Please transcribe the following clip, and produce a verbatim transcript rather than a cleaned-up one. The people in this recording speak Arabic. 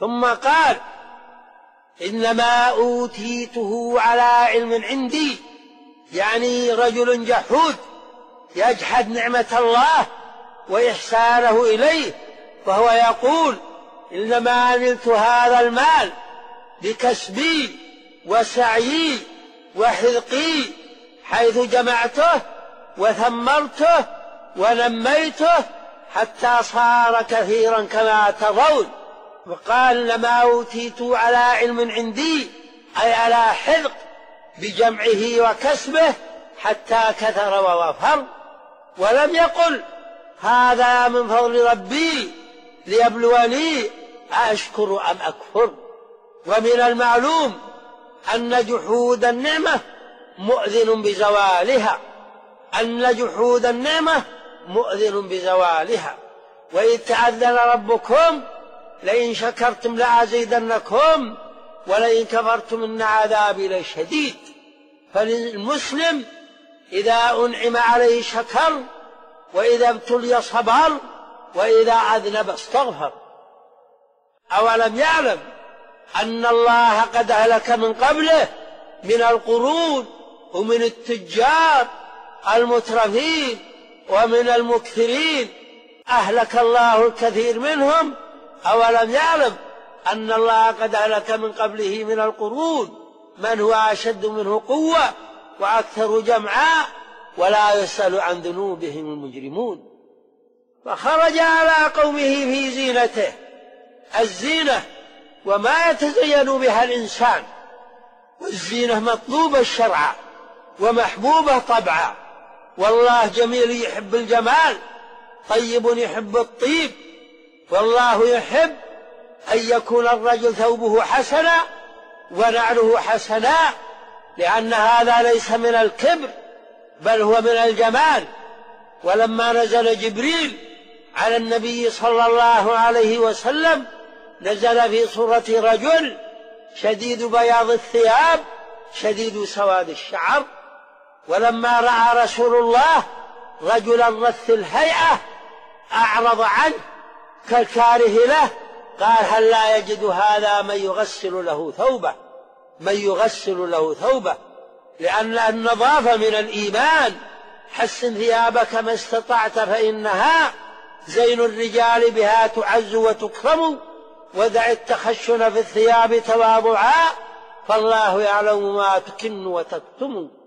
ثم قال إنما أوتيته على علم عندي، يعني رجل جحود يجحد نعمة الله وإحسانه إليه، وهو يقول إنما نلت هذا المال بكسبي وسعيي وحذقي، حيث جمعته وثمرته ونميته حتى صار كثيرا كما ترون. وقال لما أوتيت على علم عندي، أي على حذق بجمعه وكسبه حتى كثر ووفر. ولم يقل هذا من فضل ربي ليبلوني أشكر أم أكفر. ومن المعلوم أن جحود النعمة مؤذن بزوالها، أن جحود النعمة مؤذن بزوالها. وإذ تأذن ربكم لئن شكرتم لأزيدنكم ولئن كفرتم إن عذابي لشديد. فالمسلم إذا أنعم عليه شكر، وإذا ابتلي صبر، وإذا أذنب استغفر. أولم يعلم أن الله قد أهلك من قبله من القرون ومن التجار المترفين ومن المكثرين، أهلك الله الكثير منهم. أولم يعلم أن الله قد أهلك من قبله من القرون من هو أشد منه قوة وأكثر جمعا ولا يسأل عن ذنوبهم المجرمون. فخرج على قومه في زينته، الزينة وما يتزين بها الإنسان، والزينة مطلوبة شرعا ومحبوبة طبعا، والله جميل يحب الجمال، طيب يحب الطيب، والله يحب أن يكون الرجل ثوبه حسنا ونعله حسنا، لأن هذا ليس من الكبر بل هو من الجمال. ولما نزل جبريل على النبي صلى الله عليه وسلم نزل في صورة رجل شديد بياض الثياب شديد سواد الشعر. ولما رأى رسول الله رجلا رث الهيئة أعرض عنه كالكاره له، قال هل لا يجد هذا من يغسل له ثوبه، من يغسل له ثوبه، لأن النظافة من الإيمان. حسن ثيابك ما استطعت فإنها زين الرجال بها تعز وتكرم، ودع التخشن في الثياب تواضعا، فالله يعلم ما تكن وتكتم.